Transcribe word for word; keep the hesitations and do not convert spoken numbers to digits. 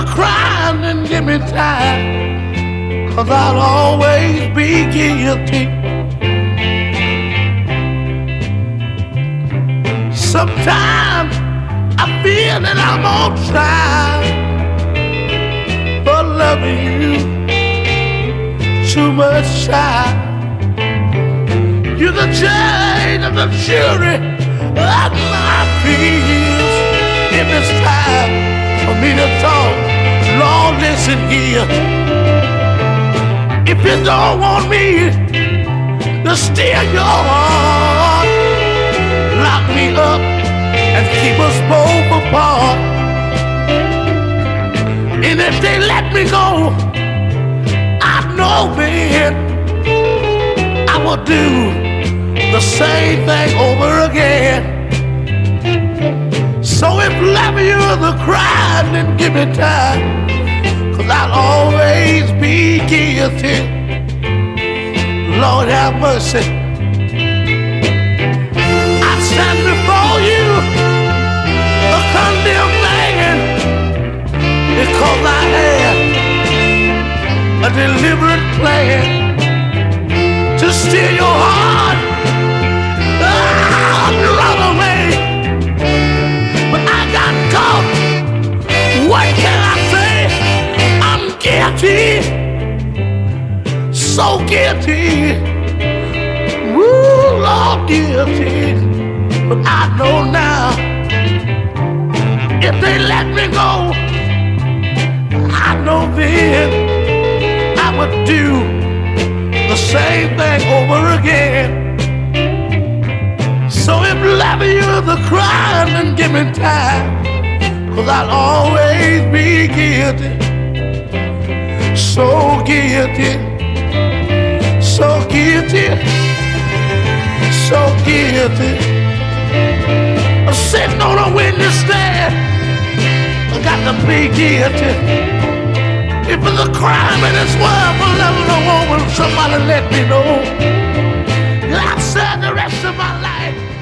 crying and give me time, 'cause I'll always be guilty. Sometimes I feel that I'm on trial for loving you too much, child. You're the judge of the jury of my fears. If it's time for me to talk, Lord, listen here. If you don't want me to steal your heart, lock me up and keep us both apart. And if they let me go, I know, man, I will do the same thing over again. So if love you the crime, then give me time, 'cause I'll always be guilty. Lord have mercy. I stand before you a condemned man, because I had a deliberate plan to steal your heart, ah, run away. But I got caught. What can I say? I'm guilty, so guilty. Woo, Lord, guilty. But I know now, if they let me go, I know then I would do the same thing over again. So if loving you the crime, then give me time, 'cause I'll always be guilty. So guilty, so guilty, so guilty. I'm sitting on a witness stand, I got to be guilty. If it's a crime in this world for loving a woman, somebody let me know. I've said the rest of my life.